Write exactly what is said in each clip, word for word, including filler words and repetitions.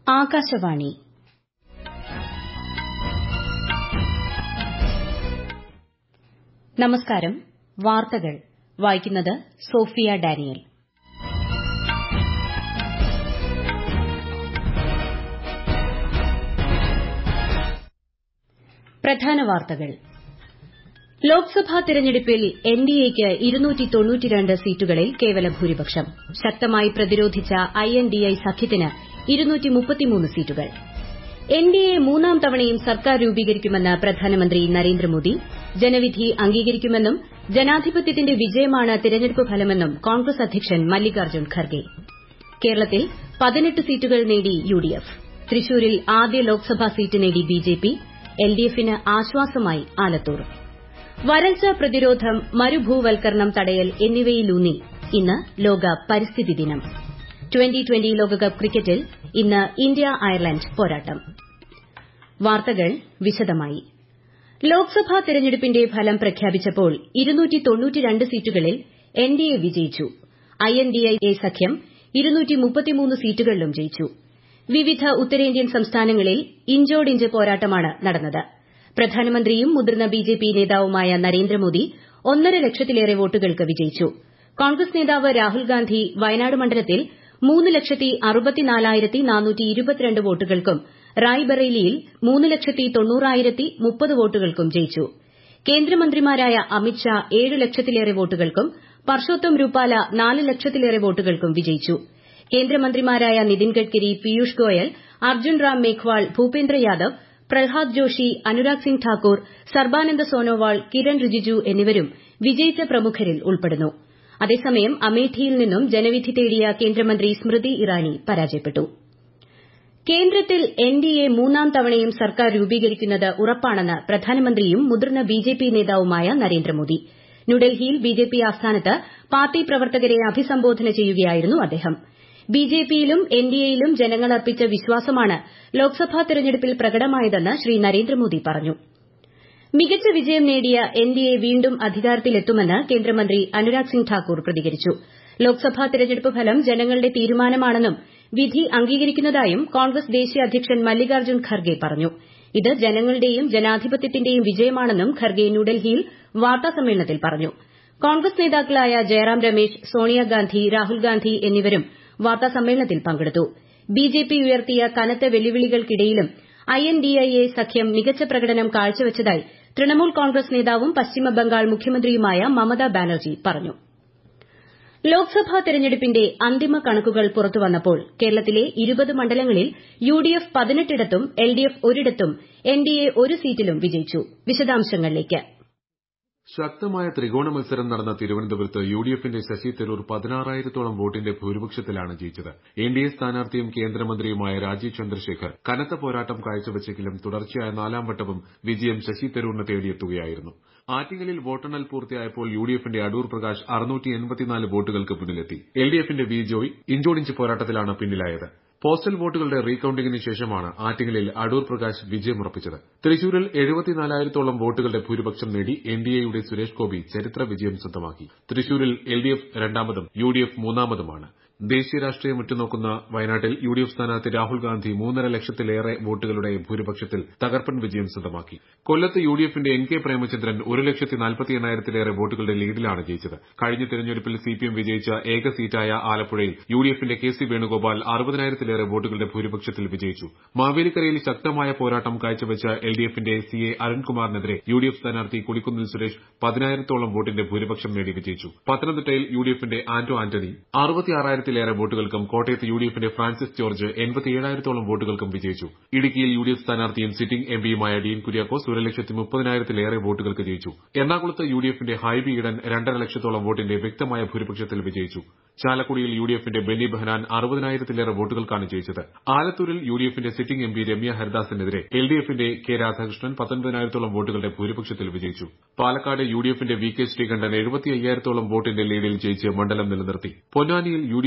ആകാശവാണി നമസ്കാരം. വാർത്തകൾ വായിക്കുന്നത് സോഫിയ ഡാനിയൽ. പ്രധാന വാർത്തകൾ. ലോക്സഭാ തെരഞ്ഞെടുപ്പിൽ എൻഡിഎയ്ക്ക് ഇരുന്നൂറ്റി തൊണ്ണൂറ്റിരണ്ട് സീറ്റുകളിൽ കേവല ഭൂരിപക്ഷം. ശക്തമായി പ്രതിരോധിച്ച ഐഎൻഡിഎ സഖ്യത്തിന് ഇരുന്നൂറ്റി മുപ്പത്തിമൂന്ന് സീറ്റുകൾ. എൻഡിഎ മൂന്നാം തവണയും സർക്കാർ രൂപീകരിക്കുമെന്ന് പ്രധാനമന്ത്രി നരേന്ദ്രമോദി. ജനവിധി അംഗീകരിക്കുമെന്നും ജനാധിപത്യത്തിന്റെ വിജയമാണ് തിരഞ്ഞെടുപ്പ് ഫലമെന്നും കോൺഗ്രസ് അധ്യക്ഷൻ മല്ലികാർജ്ജുൻ ഖർഗെ. കേരളത്തിൽ പതിനെട്ട് സീറ്റുകൾ നേടി യുഡിഎഫ്. തൃശൂരിൽ ആദ്യ ലോക്സഭാ സീറ്റ് നേടി ബിജെപി. എൽഡിഎഫിന് ആശ്വാസമായി ആലത്തൂർ. വരൾച്ച പ്രതിരോധം, മരുഭൂവൽക്കരണം തടയൽ എന്നിവയിലൂന്നി ഇന്ന് ലോക പരിസ്ഥിതി ദിനം. ട്വന്റി ട്വന്റി ലോകകപ്പ് ക്രിക്കറ്റിൽ ഇന്ന് ഇന്ത്യ അയർലൻഡ് പോരാട്ടം. വാർത്തകൾ വിശദമായി. ലോക്സഭാ തെരഞ്ഞെടുപ്പിന്റെ ഫലം പ്രഖ്യാപിച്ചപ്പോൾ ഇരുന്നൂറ്റി തൊണ്ണൂറ്റിരണ്ട് സീറ്റുകളിൽ എൻഡിഎ വിജയിച്ചു. ഐഎൻഡിഎ സഖ്യം ഇരുന്നൂറ്റി മുപ്പത്തിമൂന്ന് സീറ്റുകളിലും ജയിച്ചു. വിവിധ ഉത്തരേന്ത്യൻ സംസ്ഥാനങ്ങളിൽ ഇഞ്ചോടിഞ്ച് പോരാട്ടമാണ് നടന്നത്. പ്രധാനമന്ത്രിയും മുതിർന്ന ബിജെപി നേതാവുമായ നരേന്ദ്രമോദി ഒന്നര ലക്ഷത്തിലേറെ വോട്ടുകൾക്ക് വിജയിച്ചു. കോൺഗ്രസ് നേതാവ് രാഹുൽഗാന്ധി വയനാട് മണ്ഡലത്തിൽ മൂന്ന് ലക്ഷത്തി അറുപത്തിനാലായിരത്തി നാനൂറ്റി ഇരുപത്തിരണ്ട് വോട്ടുകൾക്കും റായ്ബറേലിയിൽ മൂന്ന് ലക്ഷത്തി തൊണ്ണൂറായിരത്തി മുപ്പത് വോട്ടുകൾക്കും ജയിച്ചു. കേന്ദ്രമന്ത്രിമാരായ അമിത്ഷാ ഏഴ് ലക്ഷത്തിലേറെ വോട്ടുകൾക്കും പർഷോത്തം രൂപാല നാല് ലക്ഷത്തിലേറെ വോട്ടുകൾക്കും വിജയിച്ചു. കേന്ദ്രമന്ത്രിമാരായ നിതിൻ ഗഡ്കരി, പീയൂഷ് ഗോയൽ, അർജുൻ റാം മേഘ്വാൾ, ഭൂപേന്ദ്ര യാദവ്, പ്രഹ്ലാദ് ജോഷി, അനുരാഗ് സിംഗ് ഠാക്കൂർ, സർബാനന്ദ സോനോവാൾ, കിരൺ റിജിജു എന്നിവരും വിജയിച്ച പ്രമുഖരിൽ ഉൾപ്പെടുന്നു. അതേസമയം അമേഠിയിൽ നിന്നും ജനവിധി തേടിയ കേന്ദ്രമന്ത്രി സ്മൃതി ഇറാനി പരാജയപ്പെട്ടു. കേന്ദ്രത്തിൽ എൻഡിഎ മൂന്നാം തവണയും സർക്കാർ രൂപീകരിക്കുന്നത് ഉറപ്പാണെന്ന് പ്രധാനമന്ത്രിയും മുതിർന്ന ബിജെപി നേതാവുമായ നരേന്ദ്രമോദി. ന്യൂഡൽഹിയിൽ ബിജെപി ആസ്ഥാനത്ത് പാർട്ടി പ്രവർത്തകരെ അഭിസംബോധന ചെയ്യുകയായിരുന്നു അദ്ദേഹം. ബിജെപിയിലും എൻഡിഎയിലും ജനങ്ങൾ അർപ്പിച്ച വിശ്വാസമാണ് ലോക്സഭാ തെരഞ്ഞെടുപ്പിൽ പ്രകടമായതെന്ന് ശ്രീ നരേന്ദ്രമോദി പറഞ്ഞു. മികച്ച വിജയം നേടിയ എൻഡിഎ വീണ്ടും അധികാരത്തിലെത്തുമെന്ന് കേന്ദ്രമന്ത്രി അനുരാഗ് സിംഗ് ഠാക്കൂർ പ്രതികരിച്ചു. ലോക്സഭാ തെരഞ്ഞെടുപ്പ് ഫലം ജനങ്ങളുടെ തീരുമാനമാണെന്നും വിധി അംഗീകരിക്കുന്നതായും കോൺഗ്രസ് ദേശീയ അധ്യക്ഷൻ മല്ലികാർജ്ജുൻ ഖർഗെ പറഞ്ഞു. ഇത് ജനങ്ങളുടെയും ജനാധിപത്യത്തിന്റെയും വിജയമാണെന്നും ഖർഗെ ന്യൂഡൽഹിയിൽ വാർത്താസമ്മേളനത്തിൽ പറഞ്ഞു. കോൺഗ്രസ് നേതാക്കളായ ജയറാം രമേശ്, സോണിയാഗാന്ധി, രാഹുൽഗാന്ധി എന്നിവരും വാർത്താസമ്മേളനത്തിൽ പങ്കെടുത്തു. ബിജെപി ഉയർത്തിയ കനത്ത വെല്ലുവിളികൾക്കിടയിലും ഐഎൻഡിഎ സഖ്യം മികച്ച പ്രകടനം കാഴ്ചവച്ചതായി തൃണമൂൽ കോൺഗ്രസ് നേതാവും പശ്ചിമബംഗാൾ മുഖ്യമന്ത്രിയുമായ മമതാ ബാനർജി പറഞ്ഞു. ലോക്സഭാ തെരഞ്ഞെടുപ്പിന്റെ അന്തിമ കണക്കുകൾ പുറത്തുവന്നപ്പോൾ കേരളത്തിലെ ഇരുപത് മണ്ഡലങ്ങളിൽ യുഡിഎഫ് പതിനെട്ടിടത്തും എൽഡിഎഫ് ഒരിടത്തും എൻഡിഎ ഒരു സീറ്റിലും വിജയിച്ചു. വിശദാംശങ്ങളിലേക്ക്. ശക്തമായ ത്രികോണ മത്സരം നടന്ന തിരുവനന്തപുരത്ത് യുഡിഎഫിന്റെ ശശി തരൂർ പതിനാറായിരത്തോളം വോട്ടിന്റെ ഭൂരിപക്ഷത്തിലാണ് ജയിച്ചത്. എൻഡിഎ സ്ഥാനാർത്ഥിയും കേന്ദ്രമന്ത്രിയുമായ രാജീവ് ചന്ദ്രശേഖർ കനത്ത പോരാട്ടം കാഴ്ചവെച്ചെങ്കിലും തുടർച്ചയായ നാലാം വട്ടവും വിജയം ശശി തരൂരിന് തേടിയെത്തുകയായിരുന്നു. ആറ്റിങ്ങലിൽ വോട്ടെണ്ണൽ പൂർത്തിയായപ്പോൾ യുഡിഎഫിന്റെ അടൂർ പ്രകാശ് അറുന്നൂറ്റി എൺപത്തിനാല് വോട്ടുകൾക്ക് മുന്നിലെത്തി. എൽഡിഎഫിന്റെ വി ജോയ് ഇഞ്ചോടിഞ്ച് പോരാട്ടത്തിലാണ് പിന്നിലായത്. പോസ്റ്റൽ വോട്ടുകളുടെ റീകൌണ്ടിംഗിന് ശേഷമാണ് ആറ്റിങ്ങലിൽ അടൂർ പ്രകാശ് വിജയമുറപ്പിച്ചത്. തൃശൂരിൽ എഴുപത്തിനാലായിരത്തോളം വോട്ടുകളുടെ ഭൂരിപക്ഷം നേടി എൻഡിഎയുടെ സുരേഷ് ഗോപി ചരിത്ര വിജയം സ്വന്തമാക്കി. തൃശൂരിൽ എൽഡിഎഫ് രണ്ടാമതും യുഡിഎഫ് മൂന്നാമതുമാണ്. ദേശീയ രാഷ്ട്രീയം ഉറ്റുനോക്കുന്ന വയനാട്ടിൽ യുഡിഎഫ് സ്ഥാനാർത്ഥി രാഹുൽ ഗാന്ധി മൂന്നര ലക്ഷത്തിലേറെ വോട്ടുകളുടെ ഭൂരിപക്ഷത്തിൽ തകർപ്പൻ വിജയം സ്വന്തമാക്കി. കൊല്ലത്ത് യുഡിഎഫിന്റെ എൻ കെ പ്രേമചന്ദ്രൻ ഒരു ലക്ഷത്തി നാൽപ്പത്തി എണ്ണായിരത്തിലേറെ വോട്ടുകളുടെ ലീഡിലാണ് ജയിച്ചത്. കഴിഞ്ഞ തെരഞ്ഞെടുപ്പിൽ സിപിഎം വിജയിച്ച ഏക സീറ്റായ ആലപ്പുഴയിൽ യുഡിഎഫിന്റെ കെ സി വേണുഗോപാൽ അറുപതിനായിരത്തിലേറെ വോട്ടുകളുടെ ഭൂരിപക്ഷത്തിൽ വിജയിച്ചു. മാവേലിക്കരയിൽ ശക്തമായ പോരാട്ടം കാഴ്ചവെച്ച എൽഡിഎഫിന്റെ സി എ അരുൺകുമാറിനെതിരെ യുഡിഎഫ് സ്ഥാനാർത്ഥി കൊടിക്കുന്നിൽ സുരേഷ് പതിനായിരത്തോളം വോട്ടിന്റെ ഭൂരിപക്ഷം നേടി വിജയിച്ചു. പത്തനംതിട്ടയിൽ യുഡിഎഫിന്റെ ആന്റോ ആന്റണി അറുപത്തിയാറായിരത്തിലേറെ വോട്ടുകൾക്കും കോട്ടയത്ത് യുഡിഎഫിന്റെ ഫ്രാൻസിസ് ജോർജ് എൺപത്തിയേഴായിരത്തോളം വോട്ടുകൾക്കും വിജയിച്ചു. ഇടുക്കിയിൽ യുഡിഎഫ് സ്ഥാനാർത്ഥിയും സിറ്റിംഗ് എംപിയുമായ ഡീൻ കുര്യാക്കോസ് ഒരു ലക്ഷത്തി മുപ്പതിനായിരത്തിലേറെ വോട്ടുകൾക്ക് ജയിച്ചു. എറണാകുളത്ത് യുഡിഎഫിന്റെ ഹൈബി ഈഡൻ രണ്ടര ലക്ഷത്തോളം വോട്ടിന്റെ വ്യക്തമായ ഭൂരിപക്ഷത്തിൽ വിജയിച്ചു. ചാലക്കുടിയിൽ യുഡിഎഫിന്റെ ബെന്നി ബെഹനാൻ അറുപതിനായിരത്തിലേറെ വോട്ടുകൾക്കാണ് ജയിച്ചത്. ആലത്തൂരിൽ യുഡിഎഫിന്റെ സിറ്റിംഗ് എംപി രമ്യ ഹരിദാസിനെതിരെ എൽഡിഎഫിന്റെ കെ രാധാകൃഷ്ണൻ പത്തൊൻപതിനായിരത്തോളം വോട്ടുകളുടെ ഭൂരിപക്ഷത്തിൽ വിജയിച്ചു. പാലക്കാട് യുഡിഎഫിന്റെ വി കെ ശ്രീകണ്ഠൻ എഴുപത്തി അയ്യായിരത്തോളം വോട്ടിന്റെ ലീഡിൽ ജയിച്ച് മണ്ഡലം നിലനിർത്തി. പൊന്നാനിയിൽ യുഡിഎഫ്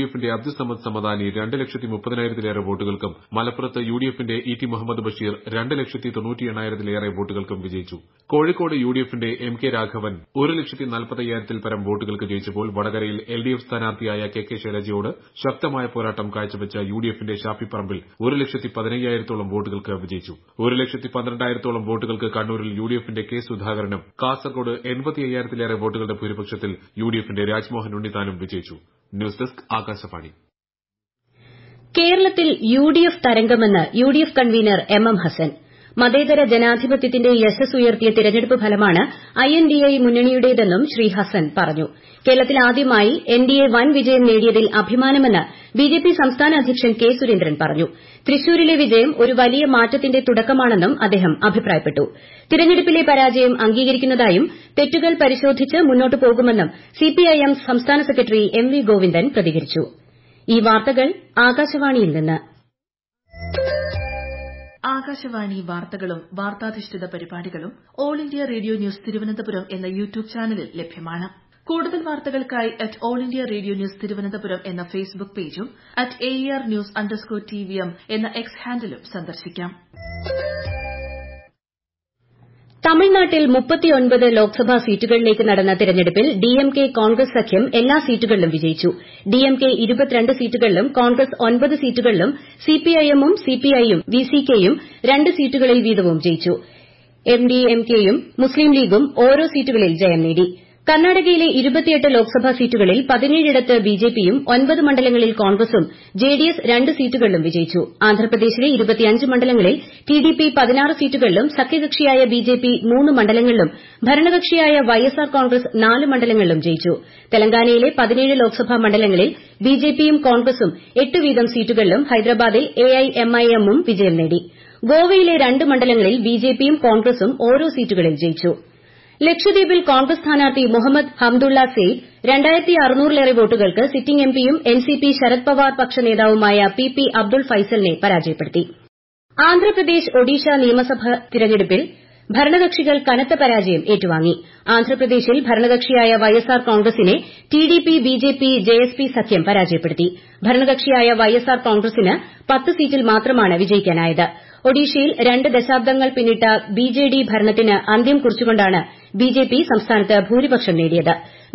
എഫിന്റെ അബ്ദുസമദ് സമദാനി രണ്ട് ലക്ഷത്തി മുപ്പതിനായിരത്തിലേറെ വോട്ടുകൾക്കും മലപ്പുറത്ത് യു ഡി എഫിന്റെ ഇ ടി മുഹമ്മദ് ബഷീർ രണ്ട് ലക്ഷത്തി തൊണ്ണൂറ്റി എണ്ണായിരത്തിലേറെ വോട്ടുകൾക്കും വിജയിച്ചു. കോഴിക്കോട് യു ഡി എഫിന്റെ എം കെ രാഘവൻ ഒരു ലക്ഷത്തി നാൽപ്പത്തയ്യായിരത്തിൽ പരം വോട്ടുകൾക്ക് ജയിച്ചപ്പോൾ വടകരയിൽ എൽ ഡി എഫ് സ്ഥാനാർത്ഥിയായ കെ കെ ശൈലജയോട് ശക്തമായ പോരാട്ടം കാഴ്ചവെച്ച യു ഡി എഫിന്റെ ഷാഫി പറമ്പിൽ ഒരു ലക്ഷത്തി പതിനയ്യായിരത്തോളം വോട്ടുകൾക്ക് വിജയിച്ചു. ഒരു ലക്ഷത്തി പന്ത്രണ്ടായിരത്തോളം വോട്ടുകൾക്ക് കണ്ണൂരിൽ യു ഡി എഫിന്റെ കെ സുധാകരനും കാസർഗോഡ് എൺപത്തി അയ്യായിരത്തിലേറെ വോട്ടുകളുടെ ഭൂരിപക്ഷത്തിൽ യു ഡി എഫിന്റെ രാജ്മോഹൻ ഉണ്ണിത്താനും വിജയിച്ചു. News desk Akashvani. കേരളത്തിൽ യു ഡി എഫ് തരംഗമെന്ന് U D F convener M M Hassan. മതേതര ജനാധിപത്യത്തിന്റെ യശസ് ഉയർത്തിയ തിരഞ്ഞെടുപ്പ് ഫലമാണ് ഐ എൻ ഡി എ മുന്നണിയുടേതെന്നും ശ്രീ ഹസൻ പറഞ്ഞു. കേരളത്തിൽ ആദ്യമായി എൻ ഡി എ വൻ വിജയം നേടിയതിൽ അഭിമാനമെന്ന് ബി ജെ പി സംസ്ഥാന അധ്യക്ഷൻ കെ സുരേന്ദ്രൻ പറഞ്ഞു. തൃശൂരിലെ വിജയം ഒരു വലിയ മാറ്റത്തിന്റെ തുടക്കമാണെന്നും അദ്ദേഹം അഭിപ്രായപ്പെട്ടു. തിരഞ്ഞെടുപ്പിലെ പരാജയം അംഗീകരിക്കുന്നതായും തെറ്റുകൾ പരിശോധിച്ച് മുന്നോട്ടു പോകുമെന്നും സിപിഐഎം സംസ്ഥാന സെക്രട്ടറി എം വി ഗോവിന്ദൻ പ്രതികരിച്ചു. ഈ വാർത്തകൾ ആകാശവാണിയിൽ നിന്ന്. ആകാശവാണി വാർത്തകളും വാർത്താധിഷ്ഠിത പരിപാടികളും all India radio news Thiruvananthapuram എന്ന യൂട്യൂബ് ചാനലിൽ ലഭ്യമാണ്. കൂടുതൽ വാർത്തകൾക്കായി at all India radio news Thiruvananthapuram എന്ന ഫേസ്ബുക്ക് പേജും at A R news underscore T V M എന്ന എക്സ് ഹാൻഡിലും സന്ദർശിക്കാം. തമിഴ്നാട്ടിൽ മുപ്പത്തിയൊൻപത് ലോക്സഭാ സീറ്റുകളിലേക്ക് നടന്ന തെരഞ്ഞെടുപ്പിൽ ഡിഎംകെ കോൺഗ്രസ് സഖ്യം എല്ലാ സീറ്റുകളിലും വിജയിച്ചു. ഡിഎംകെ ഇരുപത്തിരണ്ട് സീറ്റുകളിലും കോൺഗ്രസ് ഒൻപത് സീറ്റുകളിലും സിപിഐഎമ്മും സിപിഐയും വിസികെയും രണ്ട് സീറ്റുകളിൽ വീതവും ജയിച്ചു. എംഡിഎംകെയും മുസ്ലിം ലീഗും ഓരോ സീറ്റുകളിൽ ജയം നേടി. കർണാടകയിലെ ഇരുപത്തിയെട്ട് ലോക്സഭാ സീറ്റുകളിൽ പതിനേഴിടത്ത് ബിജെപിയും ഒൻപത് മണ്ഡലങ്ങളിൽ കോൺഗ്രസും ജെഡിഎസ് രണ്ട് സീറ്റുകളിലും വിജയിച്ചു. ആന്ധ്രാപ്രദേശിലെ ഇരുപത്തിയഞ്ച് മണ്ഡലങ്ങളിൽ ടിഡിപി പതിനാറ് സീറ്റുകളിലും സഖ്യകക്ഷിയായ ബിജെപി മൂന്ന് മണ്ഡലങ്ങളിലും ഭരണകക്ഷിയായ വൈഎസ്ആർ കോൺഗ്രസ് നാല് മണ്ഡലങ്ങളിലും ജയിച്ചു. തെലങ്കാനയിലെ പതിനേഴ് ലോക്സഭാ മണ്ഡലങ്ങളിൽ ബിജെപിയും കോൺഗ്രസും എട്ട് വീതം സീറ്റുകളിലും ഹൈദരാബാദിൽ എഐഎംഐഎമ്മും വിജയം നേടി. ഗോവയിലെ രണ്ട് മണ്ഡലങ്ങളിൽ ബിജെപിയും കോൺഗ്രസും ഓരോ സീറ്റുകളിൽ ജയിച്ചു. ലക്ഷദ്വീപിൽ കോൺഗ്രസ് സ്ഥാനാർത്ഥി മുഹമ്മദ് ഹംദുള്ള സെയ്ദ് രണ്ടായിരത്തി അറുന്നൂറിലേറെ വോട്ടുകൾക്ക് സിറ്റിംഗ് എംപിയും എൻസിപി ശരത് പവാർ പക്ഷ നേതാവുമായ പി പി അബ്ദുൾ ഫൈസലിനെ പരാജയപ്പെടുത്തി. ആന്ധ്രാപ്രദേശ് ഒഡീഷ നിയമസഭാ തിരഞ്ഞെടുപ്പിൽ ഭരണകക്ഷികൾ കനത്ത പരാജയം ഏറ്റുവാങ്ങി. ആന്ധ്രാപ്രദേശിൽ ഭരണകക്ഷിയായ വൈഎസ്ആർ കോൺഗ്രസിനെ ടിഡിപി ബിജെപി ജെഎസ്പി സഖ്യം പരാജയപ്പെടുത്തി. ഭരണകക്ഷിയായ വൈഎസ്ആർ കോൺഗ്രസിന് പത്ത് സീറ്റിൽ മാത്രമാണ് വിജയിക്കാനായത്. ഒഡീഷയിൽ രണ്ട് ദശാബ്ദങ്ങൾ പിന്നിട്ട ബിജെഡി ഭരണത്തിന് അന്ത്യം കുറിച്ചുകൊണ്ടാണ് ബിജെപി സംസ്ഥാനത്ത് ഭൂരിപക്ഷം നേടിയത്.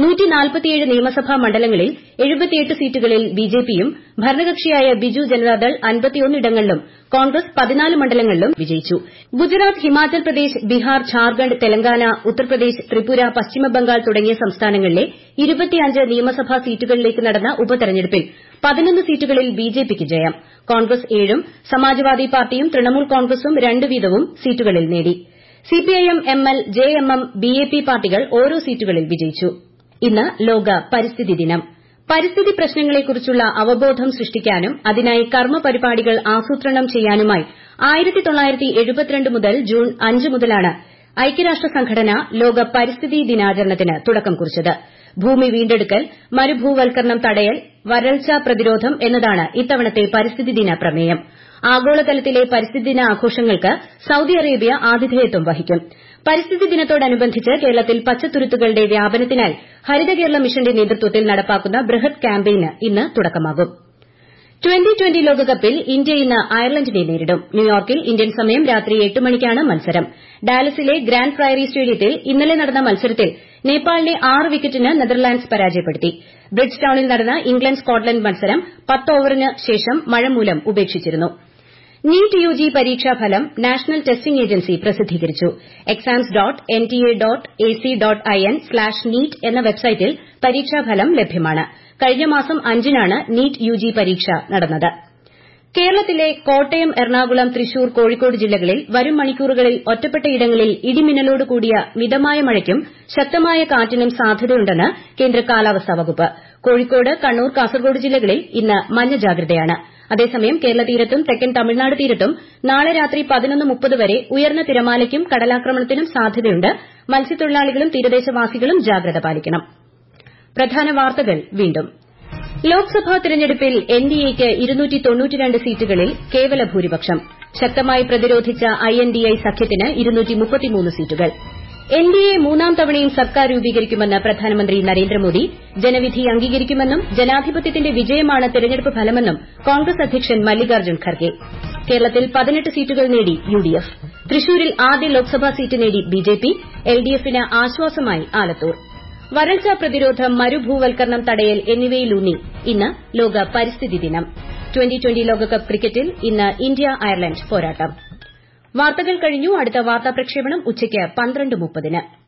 നിയമസഭാ മണ്ഡലങ്ങളിൽ എഴുപത്തിയെട്ട് സീറ്റുകളിൽ ബിജെപിയും ഭരണകക്ഷിയായ ബിജു ജനതാദൾ അൻപത്തിയൊന്നിടങ്ങളിലും കോൺഗ്രസ് പതിനാല് മണ്ഡലങ്ങളിലും വിജയിച്ചു. ഗുജറാത്ത് ഹിമാചൽ പ്രദേശ് ബീഹാർ ഝാർഖണ്ഡ് തെലങ്കാന ഉത്തർപ്രദേശ് ത്രിപുര പശ്ചിമബംഗാൾ തുടങ്ങിയ സംസ്ഥാനങ്ങളിലെ ഇരുപത്തിയഞ്ച് നിയമസഭാ സീറ്റുകളിലേക്ക് നടന്ന ഉപതെരഞ്ഞെടുപ്പിൽ പതിനൊന്ന് സീറ്റുകളിൽ ബിജെപിക്ക് ജയം. കോൺഗ്രസ് ഏഴും സമാജ്വാദി പാർട്ടിയും തൃണമൂൽ കോൺഗ്രസും രണ്ട് വീതവും സീറ്റുകളിൽ നേടി. സിപിഐഎം എംഎൽ ജെഎംഎം ബിഎപി പാർട്ടികൾ ഓരോ സീറ്റുകളിൽ വിജയിച്ചു. ഇന്ന് ലോക പരിസ്ഥിതി ദിനം. പരിസ്ഥിതി പ്രശ്നങ്ങളെക്കുറിച്ചുള്ള അവബോധം സൃഷ്ടിക്കാനും അതിനായി കർമ്മ പരിപാടികൾ ആസൂത്രണം ചെയ്യാനുമായി ആയിരത്തി തൊള്ളായിരത്തി എഴുപത്തിരണ്ട് മുതൽ ജൂൺ അഞ്ച് മുതലാണ് ഐക്യരാഷ്ട്ര സംഘടന ലോക പരിസ്ഥിതി ദിനാചരണത്തിന് തുടക്കം കുറിച്ചത്. ഭൂമി വീണ്ടെടുക്കൽ, മരുഭൂവൽക്കരണം തടയൽ, വരൾച്ച പ്രതിരോധം എന്നതാണ് ഇത്തവണത്തെ പരിസ്ഥിതി ദിന പ്രമേയം. ആഗോളതലത്തിലെ പരിസ്ഥിതി ദിന ആഘോഷങ്ങൾക്ക് സൌദി അറേബ്യ ആതിഥേയത്വം വഹിക്കും. പരിസ്ഥിതി ദിനത്തോടനുബന്ധിച്ച് കേരളത്തിൽ പച്ചത്തുരുത്തുകളുടെ വ്യാപനത്തിനായി ഹരിത കേരള മിഷന്റെ നേതൃത്വത്തിൽ നടപ്പാക്കുന്ന ബൃഹത് ക്യാമ്പയിന് ഇന്ന് തുടക്കമാകും. ട്വന്റി ട്വന്റി ലോകകപ്പിൽ ഇന്ത്യ ഇന്ന് അയർലൻഡിനെ നേരിടും. ന്യൂയോർക്കിൽ ഇന്ത്യൻ സമയം രാത്രി എട്ട് മണിക്കാണ് മത്സരം. ഡാലസിലെ ഗ്രാൻഡ് പ്രയറി സ്റ്റേഡിയത്തിൽ ഇന്നലെ നടന്ന മത്സരത്തിൽ നേപ്പാളിനെ ആറ് വിക്കറ്റിന് നെതർലാൻഡ്സ് പരാജയപ്പെടുത്തി. ബ്രിഡ്ജ് ടൌണിൽ നടന്ന ഇംഗ്ലണ്ട് സ്കോട്ട്ലന്റ് മത്സരം പത്ത് ഓവറിന് ശേഷം മഴ മൂലം ഉപേക്ഷിച്ചിരുന്നു. നീറ്റ് യുജി പരീക്ഷാഫലം നാഷണൽ ടെസ്റ്റിംഗ് ഏജൻസി പ്രസിദ്ധീകരിച്ചു. Exams dot N T A dot A C dot I N slash NEET എന്ന വെബ്സൈറ്റിൽ പരീക്ഷാഫലം ലഭ്യമാണ്. കഴിഞ്ഞ മാസം അഞ്ചിനാണ് നീറ്റ് യുജി പരീക്ഷ നടന്നത്. കേരളത്തിലെ കോട്ടയം, എറണാകുളം, തൃശൂർ, കോഴിക്കോട് ജില്ലകളിൽ വരും മണിക്കൂറുകളിൽ ഒറ്റപ്പെട്ടയിടങ്ങളിൽ ഇടിമിന്നലോട് കൂടിയ മിതമായ മഴയ്ക്കും ശക്തമായ കാറ്റിനും സാധ്യതയുണ്ടെന്ന് കേന്ദ്ര കാലാവസ്ഥാ വകുപ്പ്. കോഴിക്കോട്, കണ്ണൂർ, കാസർഗോഡ് ജില്ലകളിൽ ഇന്ന് മഞ്ഞ ജാഗ്രതയാണ്. അതേസമയം കേരള തീരത്തും തെക്കൻ തമിഴ്നാട് തീരത്തും നാളെ രാത്രി പതിനൊന്ന് മുപ്പത് വരെ ഉയർന്ന തിരമാലയ്ക്കും കടലാക്രമണത്തിനും സാധ്യതയുണ്ട്. മത്സ്യത്തൊഴിലാളികളും തീരദേശവാസികളും ജാഗ്രത പാലിക്കണം. പ്രധാന വാർത്തകൾ വീണ്ടും. ലോക്സഭാ തെരഞ്ഞെടുപ്പിൽ എൻഡിഎയ്ക്ക് ഇരുന്നൂറ്റി തൊണ്ണൂറ്റിരണ്ട് സീറ്റുകളിൽ കേവല ഭൂരിപക്ഷം. ശക്തമായി പ്രതിരോധിച്ച ഐ എൻ ഡി ഐ സഖ്യത്തിന് ഇരുന്നൂറ്റി മുപ്പത്തിമൂന്ന് സീറ്റുകൾ. എൻ ഡി എ മൂന്നാം തവണയും സർക്കാർ രൂപീകരിക്കുമെന്ന് പ്രധാനമന്ത്രി നരേന്ദ്രമോദി ജനവിധി അംഗീകരിക്കുമെന്നും ജനാധിപത്യത്തിന്റെ വിജയമാണ് തെരഞ്ഞെടുപ്പ് ഫലമെന്നും കോൺഗ്രസ് അധ്യക്ഷൻ മല്ലികാർജ്ജുൻ ഖർഗെ കേരളത്തിൽ പതിനെട്ട് സീറ്റുകൾ നേടി യു ഡി എഫ് തൃശൂരിൽ ആദ്യ ലോക്സഭാ സീറ്റ് നേടി B J P L D എഫിന് ആശ്വാസമായി ആലത്തൂർ വരൾച്ച പ്രതിരോധം മരുഭൂവൽക്കരണം തടയൽ എന്നിവയിലൂന്നി ഇന്ന് ലോക പരിസ്ഥിതി ദിനം ട്വന്റി ട്വന്റി ലോകകപ്പ് ക്രിക്കറ്റിൽ ഇന്ന് ഇന്ത്യ അയർലൻഡ് പോരാട്ടം വാർത്തകൾ കഴിഞ്ഞു അടുത്ത വാർത്താ പ്രക്ഷേപണം ഉച്ചയ്ക്ക് പന്ത്രണ്ട് മുപ്പതിന്